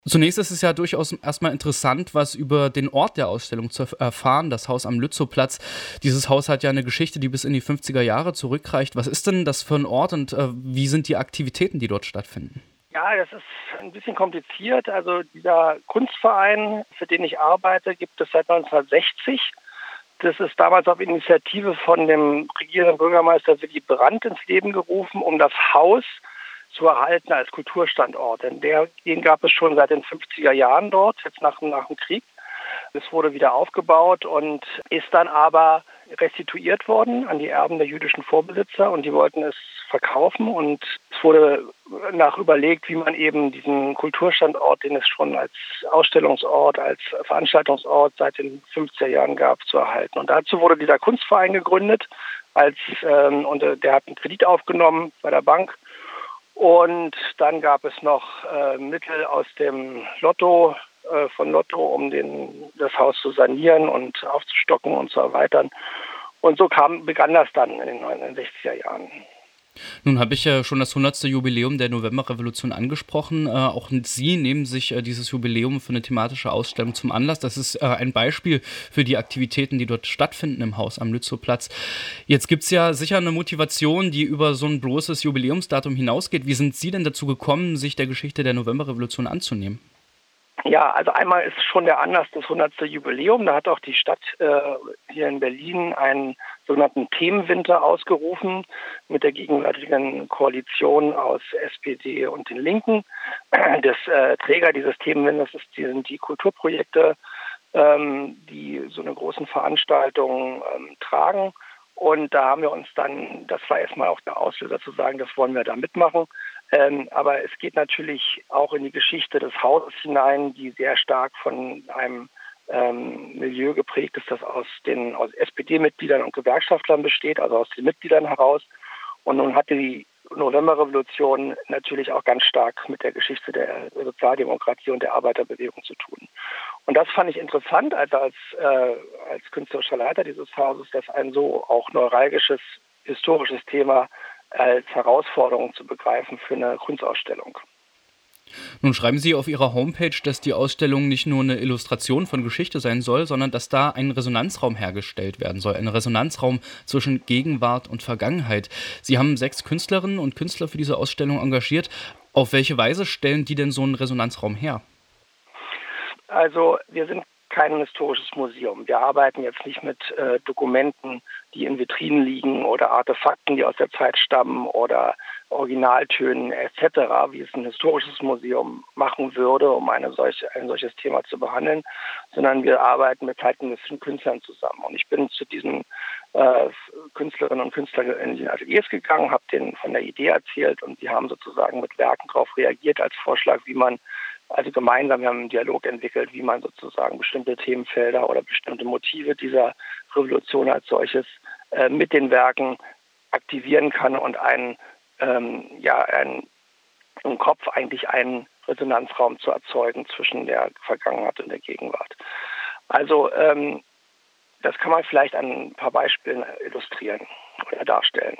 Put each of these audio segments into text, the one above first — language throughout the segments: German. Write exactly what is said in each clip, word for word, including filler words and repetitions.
Zunächst ist es ja durchaus erstmal interessant, was über den Ort der Ausstellung zu erfahren, das Haus am Lützowplatz. Dieses Haus hat ja eine Geschichte, die bis in die fünfziger Jahre zurückreicht. Was ist denn das für ein Ort und äh, wie sind die Aktivitäten, die dort stattfinden? Ja, das ist ein bisschen kompliziert. Also dieser Kunstverein, für den ich arbeite, gibt es seit neunzehnhundertsechzig. Das ist damals auf Initiative von dem regierenden Bürgermeister Willy Brandt ins Leben gerufen, um das Haus zu erhalten als Kulturstandort. Denn der, den gab es schon seit den fünfziger Jahren dort, jetzt nach, nach dem Krieg. Es wurde wieder aufgebaut und ist dann aber restituiert worden an die Erben der jüdischen Vorbesitzer und die wollten es verkaufen und es wurde nach überlegt, wie man eben diesen Kulturstandort, den es schon als Ausstellungsort, als Veranstaltungsort seit den fünfziger Jahren gab, zu erhalten. Und dazu wurde dieser Kunstverein gegründet als ähm, und äh, der hat einen Kredit aufgenommen bei der Bank. Und dann gab es noch äh, Mittel aus dem Lotto, äh, von Lotto, um den, das Haus zu sanieren und aufzustocken und zu erweitern. Und so kam, begann das dann in den neunzehnhundertsechziger Jahren. Nun habe ich ja schon das hundertste Jubiläum der Novemberrevolution angesprochen. Äh, auch Sie nehmen sich äh, dieses Jubiläum für eine thematische Ausstellung zum Anlass. Das ist äh, ein Beispiel für die Aktivitäten, die dort stattfinden im Haus am Lützowplatz. Jetzt gibt es ja sicher eine Motivation, die über so ein bloßes Jubiläumsdatum hinausgeht. Wie sind Sie denn dazu gekommen, sich der Geschichte der Novemberrevolution anzunehmen? Ja, also einmal ist schon der Anlass das hundertste Jubiläum. Da hat auch die Stadt äh, hier in Berlin einen sogenannten Themenwinter ausgerufen mit der gegenwärtigen Koalition aus S P D und den Linken. Das äh, Träger dieses Themenwinters ist, die sind die Kulturprojekte, ähm, die so eine großen Veranstaltung ähm, tragen. Und da haben wir uns dann, das war erstmal auch der Auslöser zu sagen, das wollen wir da mitmachen. Ähm, aber es geht natürlich auch in die Geschichte des Hauses hinein, die sehr stark von einem ähm, Milieu geprägt ist, das aus den aus S P D-Mitgliedern und Gewerkschaftlern besteht, also aus den Mitgliedern heraus. Und nun hatte die Novemberrevolution natürlich auch ganz stark mit der Geschichte der Sozialdemokratie und der Arbeiterbewegung zu tun. Und das fand ich interessant, also als, äh, als künstlerischer Leiter dieses Hauses, dass ein so auch neuralgisches, historisches Thema als Herausforderung zu begreifen für eine Kunstausstellung. Nun schreiben Sie auf Ihrer Homepage, dass die Ausstellung nicht nur eine Illustration von Geschichte sein soll, sondern dass da ein Resonanzraum hergestellt werden soll. Ein Resonanzraum zwischen Gegenwart und Vergangenheit. Sie haben sechs Künstlerinnen und Künstler für diese Ausstellung engagiert. Auf welche Weise stellen die denn so einen Resonanzraum her? Also wir sind kein historisches Museum. Wir arbeiten jetzt nicht mit äh, Dokumenten, die in Vitrinen liegen oder Artefakten, die aus der Zeit stammen oder Originaltönen et cetera, wie es ein historisches Museum machen würde, um eine solche, ein solches Thema zu behandeln, sondern wir arbeiten mit zeitgenössischen Künstlern zusammen. Und ich bin zu diesen äh, Künstlerinnen und Künstlern in die Ateliers gegangen, habe denen von der Idee erzählt und die haben sozusagen mit Werken darauf reagiert als Vorschlag, wie man Also gemeinsam, wir haben einen Dialog entwickelt, wie man sozusagen bestimmte Themenfelder oder bestimmte Motive dieser Revolution als solches äh, mit den Werken aktivieren kann und einen, ähm, ja, einen, im Kopf eigentlich einen Resonanzraum zu erzeugen zwischen der Vergangenheit und der Gegenwart. Also ähm, das kann man vielleicht an ein paar Beispielen illustrieren oder darstellen.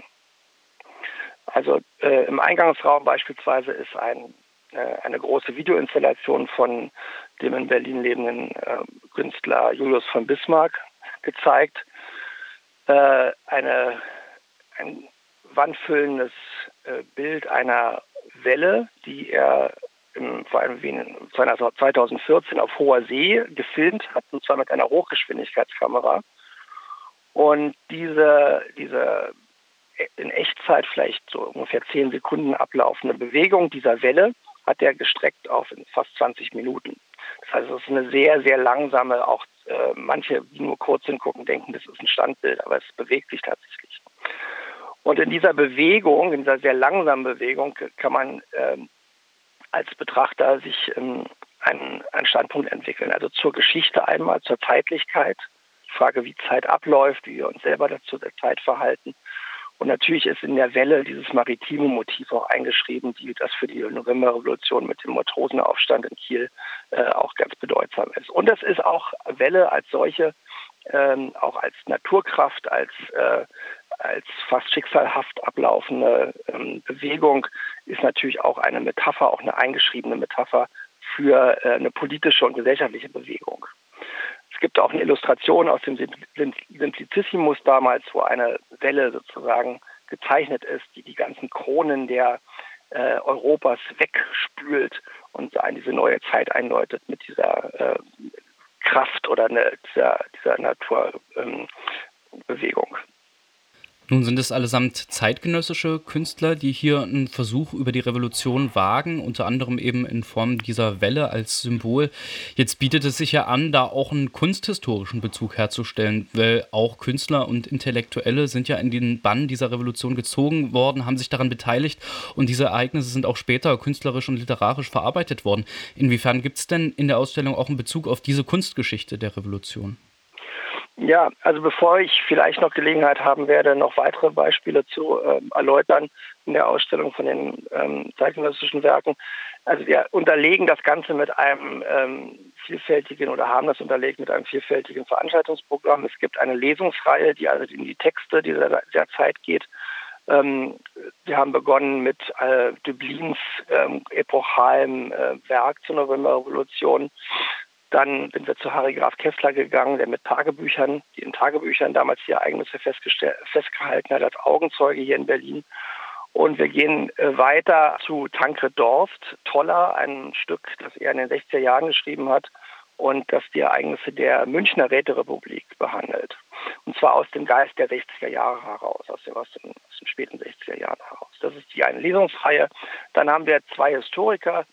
Also äh, im Eingangsraum beispielsweise ist ein eine große Videoinstallation von dem in Berlin lebenden äh, Künstler Julius von Bismarck gezeigt. Äh, eine, ein wandfüllendes äh, Bild einer Welle, die er im, vor allem zweitausendvierzehn auf hoher See gefilmt hat, und zwar mit einer Hochgeschwindigkeitskamera. Und diese, diese in Echtzeit vielleicht so ungefähr zehn Sekunden ablaufende Bewegung dieser Welle hat er gestreckt auf fast zwanzig Minuten. Das heißt, es ist eine sehr, sehr langsame, auch äh, manche, die nur kurz hingucken, denken, das ist ein Standbild, aber es bewegt sich tatsächlich. Und in dieser Bewegung, in dieser sehr langsamen Bewegung, kann man äh, als Betrachter sich ähm, einen, einen Standpunkt entwickeln. Also zur Geschichte einmal, zur Zeitlichkeit, die Frage, wie Zeit abläuft, wie wir uns selber dazu der Zeit verhalten. Und natürlich ist in der Welle dieses maritime Motiv auch eingeschrieben, die das für die Novemberrevolution mit dem Matrosenaufstand in Kiel äh, auch ganz bedeutsam ist. Und das ist auch Welle als solche, ähm, auch als Naturkraft, als, äh, als fast schicksalhaft ablaufende ähm, Bewegung, ist natürlich auch eine Metapher, auch eine eingeschriebene Metapher für äh, eine politische und gesellschaftliche Bewegung. Es gibt auch eine Illustration aus dem Simplicissimus damals, wo eine Welle sozusagen gezeichnet ist, die die ganzen Kronen der äh, Europas wegspült und in diese neue Zeit einläutet mit dieser äh, Kraft oder eine, dieser, dieser Naturbewegung. Ähm, Nun sind es allesamt zeitgenössische Künstler, die hier einen Versuch über die Revolution wagen, unter anderem eben in Form dieser Welle als Symbol. Jetzt bietet es sich ja an, da auch einen kunsthistorischen Bezug herzustellen, weil auch Künstler und Intellektuelle sind ja in den Bann dieser Revolution gezogen worden, haben sich daran beteiligt und diese Ereignisse sind auch später künstlerisch und literarisch verarbeitet worden. Inwiefern gibt es denn in der Ausstellung auch einen Bezug auf diese Kunstgeschichte der Revolution? Ja, also bevor ich vielleicht noch Gelegenheit haben werde, noch weitere Beispiele zu äh, erläutern in der Ausstellung von den ähm, zeitgenössischen Werken. Also wir unterlegen das Ganze mit einem ähm, vielfältigen oder haben das unterlegt mit einem vielfältigen Veranstaltungsprogramm. Es gibt eine Lesungsreihe, die also in die Texte dieser der Zeit geht. Ähm, wir haben begonnen mit äh, Döblins ähm, epochalem äh, Werk zur Novemberrevolution. Dann sind wir zu Harry Graf Kessler gegangen, der mit Tagebüchern, die in Tagebüchern damals die Ereignisse festgehalten hat, als Augenzeuge hier in Berlin. Und wir gehen äh, weiter zu Tankred Dorft, Toller, ein Stück, das er in den sechziger Jahren geschrieben hat und das die Ereignisse der Münchner Räterepublik behandelt. Und zwar aus dem Geist der sechziger Jahre heraus, aus den, aus den, aus den späten sechziger Jahren heraus. Das ist die eine Lesungsreihe. Dann haben wir zwei Historiker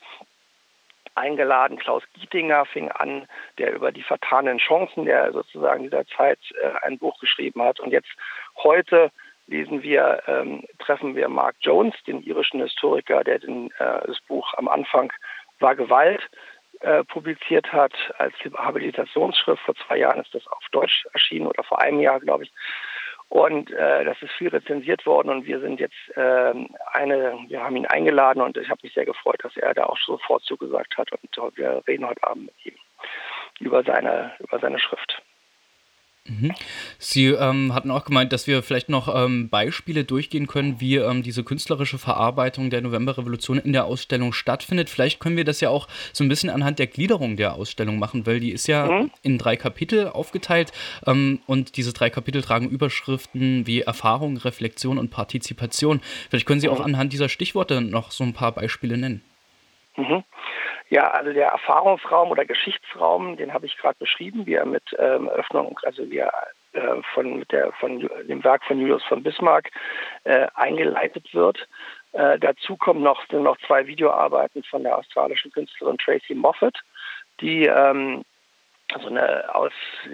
eingeladen. Klaus Gietinger fing an, der über die vertanen Chancen der sozusagen dieser Zeit äh, ein Buch geschrieben hat. Und jetzt heute lesen wir, ähm, treffen wir Mark Jones, den irischen Historiker, der den, äh, das Buch am Anfang War Gewalt äh, publiziert hat als Habilitationsschrift. Vor zwei Jahren ist das auf Deutsch erschienen oder vor einem Jahr, glaube ich. Und äh, das ist viel rezensiert worden und wir sind jetzt äh, eine, wir haben ihn eingeladen und ich habe mich sehr gefreut, dass er da auch sofort zugesagt hat und wir reden heute Abend mit ihm über seine, über seine Schrift. Mhm. Sie ähm, hatten auch gemeint, dass wir vielleicht noch ähm, Beispiele durchgehen können, wie ähm, diese künstlerische Verarbeitung der Novemberrevolution in der Ausstellung stattfindet. Vielleicht können wir das ja auch so ein bisschen anhand der Gliederung der Ausstellung machen, weil die ist ja mhm. in drei Kapitel aufgeteilt ähm, und diese drei Kapitel tragen Überschriften wie Erfahrung, Reflexion und Partizipation. Vielleicht können Sie mhm. auch anhand dieser Stichworte noch so ein paar Beispiele nennen. Mhm. Ja, also der Erfahrungsraum oder Geschichtsraum, den habe ich gerade beschrieben, wie er mit ähm, Öffnung, also wie er äh, von, mit der, von dem Werk von Julius von Bismarck äh, eingeleitet wird. Äh, dazu kommen noch, sind noch zwei Videoarbeiten von der australischen Künstlerin Tracy Moffat, die ähm, also eine aus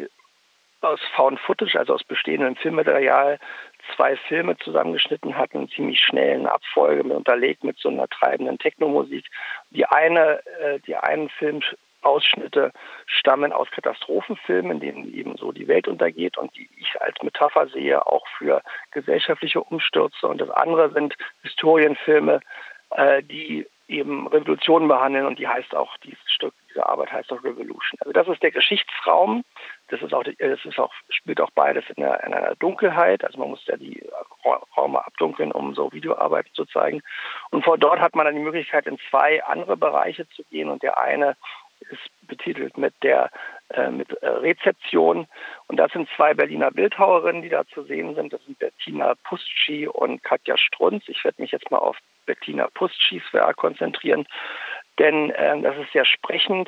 aus Found Footage, also aus bestehendem Filmmaterial, zwei Filme zusammengeschnitten hatten, in ziemlich schnellen Abfolge, mit, unterlegt mit so einer treibenden Technomusik. Die eine, äh, die einen Filmausschnitte stammen aus Katastrophenfilmen, in denen eben so die Welt untergeht und die ich als Metapher sehe, auch für gesellschaftliche Umstürze. Und das andere sind Historienfilme, äh, die eben Revolutionen behandeln und die heißt auch, dieses Stück, diese Arbeit heißt auch Revolution. Also das ist der Geschichtsraum, das ist auch, das ist auch, spielt auch beides in einer, in einer Dunkelheit, also man muss ja die Räume abdunkeln, um so Videoarbeiten zu zeigen. Und von dort hat man dann die Möglichkeit, in zwei andere Bereiche zu gehen und der eine ist betitelt mit der äh, mit äh, Rezeption und das sind zwei Berliner Bildhauerinnen, die da zu sehen sind. Das sind Bettina Pustschi und Katja Strunz. Ich werde mich jetzt mal auf Bettina Pustschis Werk konzentrieren, denn äh, das ist sehr sprechend.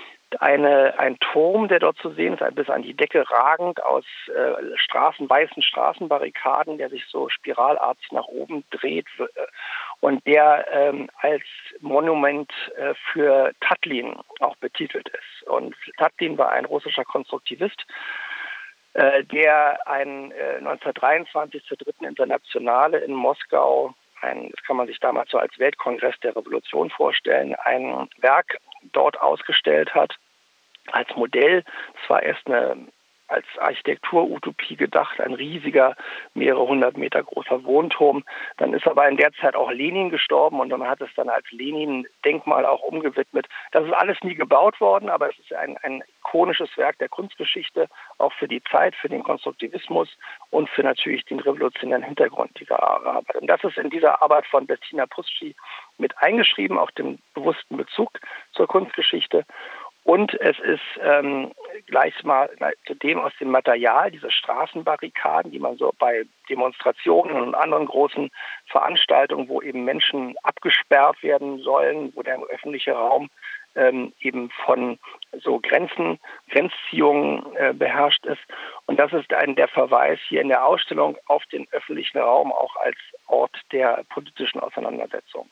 Eine, ein Turm, der dort zu sehen ist, bis an die Decke ragend aus äh, Straßen, weißen Straßenbarrikaden, der sich so spiralartig nach oben dreht und der ähm, als Monument äh, für Tatlin auch betitelt ist. Und Tatlin war ein russischer Konstruktivist, äh, der ein äh, neunzehnhundertdreiundzwanzig zur dritten Internationale in Moskau, ein, das kann man sich damals so als Weltkongress der Revolution vorstellen, ein Werk dort ausgestellt hat als Modell. Es war erst eine als Architekturutopie gedacht, ein riesiger, mehrere hundert Meter großer Wohnturm. Dann ist aber in der Zeit auch Lenin gestorben und man hat es dann als Lenin-Denkmal auch umgewidmet. Das ist alles nie gebaut worden, aber es ist ein, ein ikonisches Werk der Kunstgeschichte, auch für die Zeit, für den Konstruktivismus und für natürlich den revolutionären Hintergrund dieser Arbeit. Und das ist in dieser Arbeit von Bettina Puszczy mit eingeschrieben, auch den bewussten Bezug zur Kunstgeschichte. Und es ist ähm, gleich mal zudem aus dem Material diese Straßenbarrikaden, die man so bei Demonstrationen und anderen großen Veranstaltungen, wo eben Menschen abgesperrt werden sollen, wo der öffentliche Raum ähm, eben von so Grenzen, Grenzziehungen äh, beherrscht ist. Und das ist ein der Verweis hier in der Ausstellung auf den öffentlichen Raum auch als Ort der politischen Auseinandersetzung.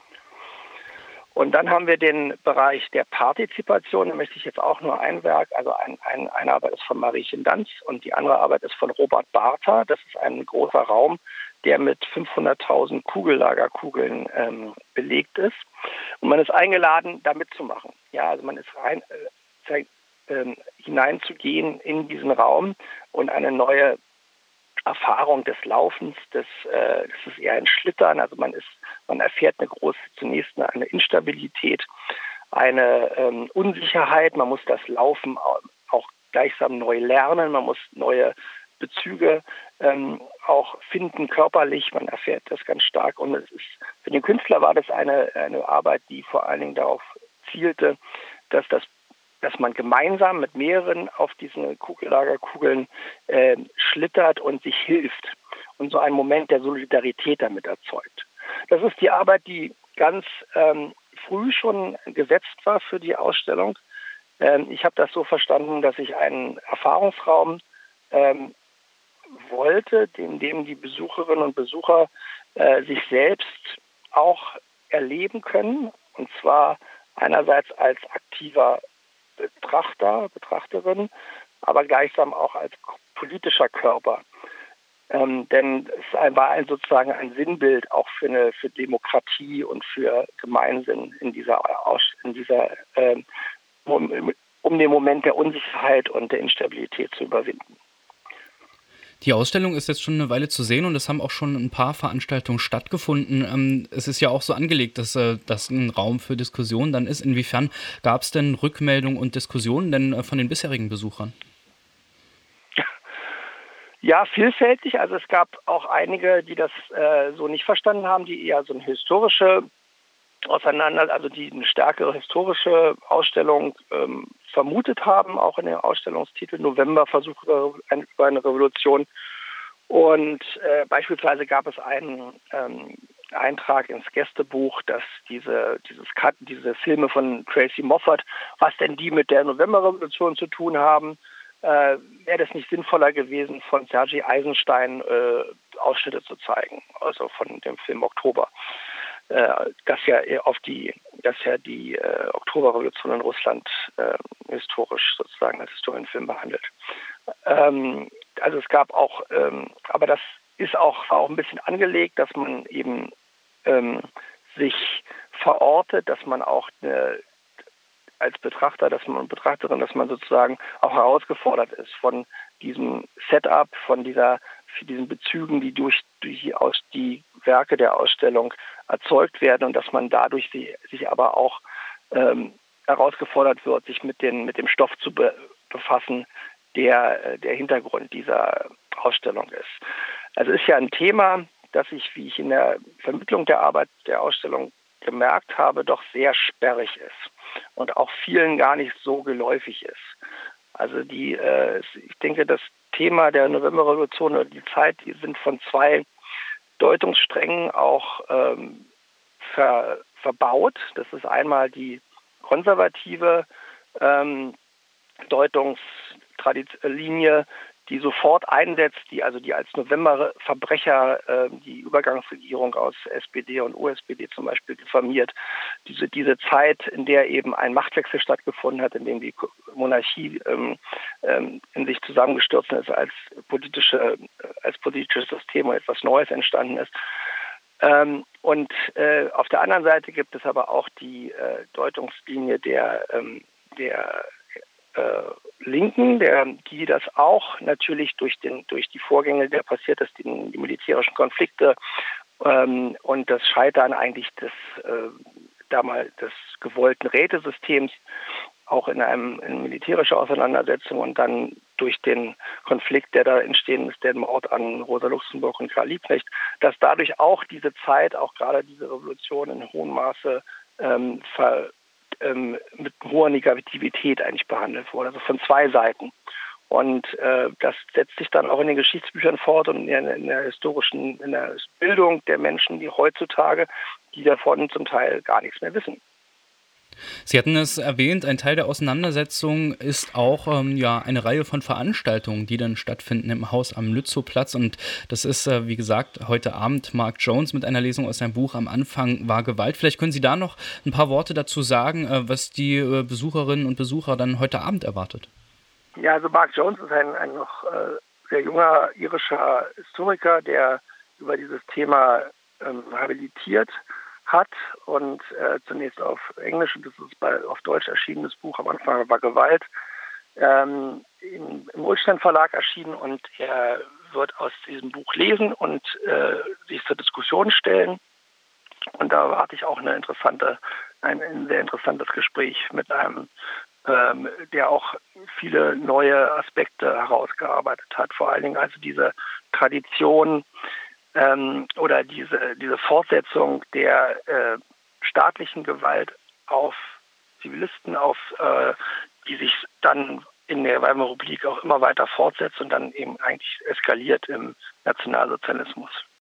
Und dann haben wir den Bereich der Partizipation, da möchte ich jetzt auch nur ein Werk, also ein, ein, eine Arbeit ist von Mariechen Danz und die andere Arbeit ist von Robert Bartha. Das ist ein großer Raum, der mit fünfhunderttausend Kugellagerkugeln ähm, belegt ist. Und man ist eingeladen, da mitzumachen. Ja, also man ist rein, äh, äh, hineinzugehen in diesen Raum und eine neue Erfahrung des Laufens, des, äh, das ist eher ein Schlittern, also man ist, man erfährt eine große, zunächst eine, eine Instabilität, eine ähm, Unsicherheit, man muss das Laufen auch gleichsam neu lernen, man muss neue Bezüge ähm, auch finden, körperlich, man erfährt das ganz stark und es ist, für den Künstler war das eine, eine Arbeit, die vor allen Dingen darauf zielte, dass das dass man gemeinsam mit mehreren auf diesen Kugellagerkugeln äh, schlittert und sich hilft und so einen Moment der Solidarität damit erzeugt. Das ist die Arbeit, die ganz ähm, früh schon gesetzt war für die Ausstellung. Ähm, ich habe das so verstanden, dass ich einen Erfahrungsraum ähm, wollte, in dem die Besucherinnen und Besucher äh, sich selbst auch erleben können, und zwar einerseits als aktiver Betrachter, Betrachterin, aber gleichsam auch als politischer Körper. Ähm, denn es war ein, sozusagen ein Sinnbild auch für eine für Demokratie und für Gemeinsinn in dieser, in dieser ähm, um, um den Moment der Unsicherheit und der Instabilität zu überwinden. Die Ausstellung ist jetzt schon eine Weile zu sehen und es haben auch schon ein paar Veranstaltungen stattgefunden. Ähm, es ist ja auch so angelegt, dass äh, das ein Raum für Diskussionen dann ist. Inwiefern gab es denn Rückmeldungen und Diskussionen denn äh, von den bisherigen Besuchern? Ja, vielfältig. Also es gab auch einige, die das äh, so nicht verstanden haben, die eher so eine historische Auseinander, also die eine stärkere historische Ausstellung ähm, vermutet haben, auch in dem Ausstellungstitel Novemberversuch über eine Revolution. Und äh, beispielsweise gab es einen ähm, Eintrag ins Gästebuch, dass diese, dieses, diese Filme von Tracy Moffat, was denn die mit der Novemberrevolution zu tun haben, äh, wäre das nicht sinnvoller gewesen, von Sergei Eisenstein äh, Ausschnitte zu zeigen, also von dem Film Oktober. Das ja auf die, das ja die äh, Oktoberrevolution in Russland äh, historisch sozusagen als Historienfilm behandelt. Ähm, also es gab auch, ähm, aber das ist auch, auch ein bisschen angelegt, dass man eben ähm, sich verortet, dass man auch eine, als Betrachter, dass man Betrachterin, dass man sozusagen auch herausgefordert ist von diesem Setup, von dieser, diesen Bezügen, die durch, durch die, Aus, die Werke der Ausstellung erzeugt werden und dass man dadurch sie, sich aber auch ähm, herausgefordert wird, sich mit, den, mit dem Stoff zu be, befassen, der der Hintergrund dieser Ausstellung ist. Also es ist ja ein Thema, das ich, wie ich in der Vermittlung der Arbeit der Ausstellung gemerkt habe, doch sehr sperrig ist und auch vielen gar nicht so geläufig ist. Also die, äh, ich denke, das Thema der Novemberrevolution oder die Zeit, die sind von zwei Deutungssträngen auch ähm, ver, verbaut. Das ist einmal die konservative ähm, Deutungslinie, die sofort einsetzt, die also die als Novemberverbrecher äh, die Übergangsregierung aus S P D und U S P D zum Beispiel diffamiert. Diese, diese Zeit, in der eben ein Machtwechsel stattgefunden hat, in dem die Monarchie ähm, ähm, in sich zusammengestürzt ist als politische, als politisches System und etwas Neues entstanden ist. Ähm, und äh, auf der anderen Seite gibt es aber auch die äh, Deutungslinie der, ähm, der äh, Linken, der, die das auch natürlich durch den durch die Vorgänge, der passiert ist, die, die militärischen Konflikte ähm, und das Scheitern eigentlich des äh, damals des gewollten Rätesystems auch in einem in militärischer Auseinandersetzung und dann durch den Konflikt, der da entstehen ist, der Mord an Rosa Luxemburg und Karl Liebknecht, dass dadurch auch diese Zeit, auch gerade diese Revolution in hohem Maße ähm, ver, ähm, mit hoher Negativität eigentlich behandelt wurde, also von zwei Seiten. Und äh, das setzt sich dann auch in den Geschichtsbüchern fort und in, in der historischen, in der Bildung der Menschen, die heutzutage, die davon zum Teil gar nichts mehr wissen. Sie hatten es erwähnt, ein Teil der Auseinandersetzung ist auch ähm, ja, eine Reihe von Veranstaltungen, die dann stattfinden im Haus am Lützowplatz. Und das ist, äh, wie gesagt, heute Abend Mark Jones mit einer Lesung aus seinem Buch Am Anfang war Gewalt. Vielleicht können Sie da noch ein paar Worte dazu sagen, äh, was die äh, Besucherinnen und Besucher dann heute Abend erwartet. Ja, also Mark Jones ist ein, ein noch äh, sehr junger irischer Historiker, der über dieses Thema ähm, habilitiert hat und äh, zunächst auf Englisch, und das ist bei, auf Deutsch erschienenes Buch Am Anfang war Gewalt, ähm, im, im Ullstein Verlag erschienen, und er wird aus diesem Buch lesen und äh, sich zur Diskussion stellen. Und da erwarte ich auch eine interessante, ein, ein sehr interessantes Gespräch mit einem, ähm, der auch viele neue Aspekte herausgearbeitet hat, vor allen Dingen also diese Tradition, Ähm, oder diese, diese Fortsetzung der äh, staatlichen Gewalt auf Zivilisten, auf äh, die sich dann in der Weimarer Republik auch immer weiter fortsetzt und dann eben eigentlich eskaliert im Nationalsozialismus.